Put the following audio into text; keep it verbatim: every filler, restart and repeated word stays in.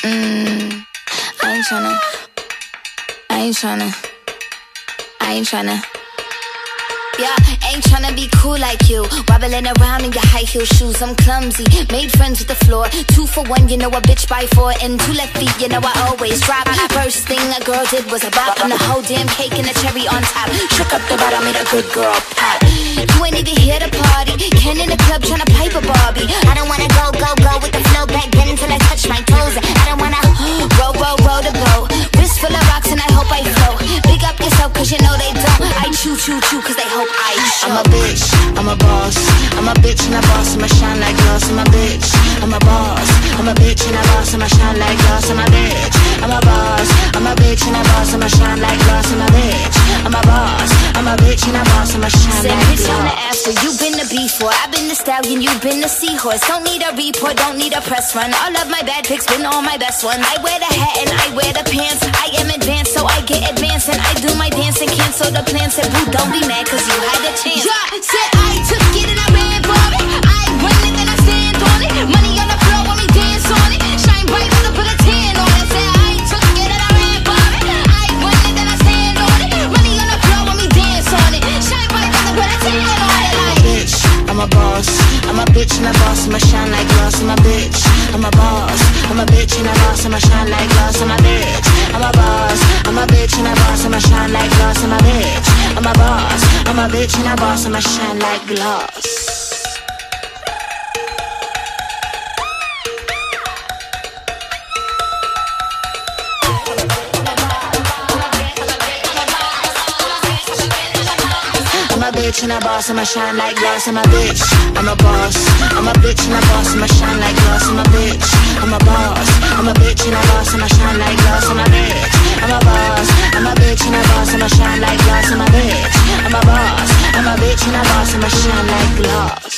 Mm, I ain't tryna, I ain't tryna, I ain't tryna. Yeah, ain't tryna be cool like you, wobbling around in your high heel shoes. I'm clumsy, made friends with the floor. Two for one, you know a bitch by four. And two left feet, you know I always drop. First thing a girl did was a bop on the whole damn cake and the cherry on top. Shook up the bottom, made a good girl pop. You ain't even here to party, Ken in the club tryna pipe a Barbie. I don't wanna go, go, go with the flow back then till I touch my toes. I don't wanna roll, roll, roll the boat. Wrist full of rocks and I hope I float. Big up yourself cause you know they don't. I chew, chew, chew cause they hope I show. I'm a bitch, I'm a boss. I'm a bitch and a boss, I'ma shine like glass. I'm a bitch, I'm a boss. I'm a bitch and a boss, I'ma shine like glass. I'm a bitch, I'm a boss. I'm a bitch and a boss, I'ma shine like glass. I'm a bitch, I'm a boss. I'm a bitch and a boss, I'ma shine Say like bitch on the glass. after, you been the before. I've been the stallion, you've been the seahorse. Don't need a report, don't need a press run. All of my bad pics been all my best ones. I wear the hat and I wear the pants. I am advanced, so I get advanced. And I do my dance and cancel the plans. Said boo, don't be mad cause you had a chance. Yeah, said I took it and I ran for it. I run it and I stand on it. Money on the floor when we dance on it. Shine bright when I put a tan on it. Said I took it and I ran for it. I run it and I stand on it. Money on the floor when we dance on it. Shine bright when I put a tan on it. Like Bitch, I'm a boss. I'm a bitch and a boss, I'ma shine like glass. I'm a bitch, I'm a boss. I'm a bitch and a boss, I'ma shine like glass. I'm a bitch, I'm a boss. I'm a bitch and a boss, I'ma shine like glass. I'm a bitch, I'm a boss. I'm a bitch and a boss, I'ma shine like glass. I'm a bitch and a boss, I'ma shine like glass. I'm a bitch, I'm a boss. I'm a bitch and a boss, I'ma shine like glass. I'm a bitch, I'm a boss. I'm a bitch and a boss, I'ma shine like glass. I'm a bitch, I'm a boss. I'm a bitch and a boss, I'ma shine like glass. I'm a bitch, I'm a boss. I'm a bitch and a boss, I'ma shine like glass.